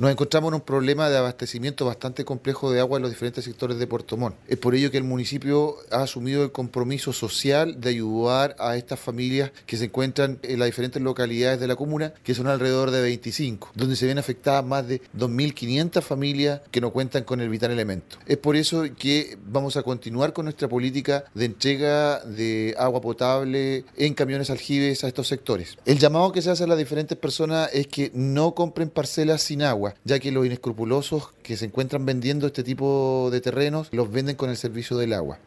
Nos encontramos en un problema de abastecimiento bastante complejo de agua en los diferentes sectores de Puerto Montt. Es por ello que el municipio ha asumido el compromiso social de ayudar a estas familias que se encuentran en las diferentes localidades de la comuna, que son alrededor de 25, donde se ven afectadas más de 2.500 familias que no cuentan con el vital elemento. Es por eso que vamos a continuar con nuestra política de entrega de agua potable en camiones aljibes a estos sectores. El llamado que se hace a las diferentes personas es que no compren parcelas sin agua, ya que los inescrupulosos que se encuentran vendiendo este tipo de terrenos los venden con el servicio del agua.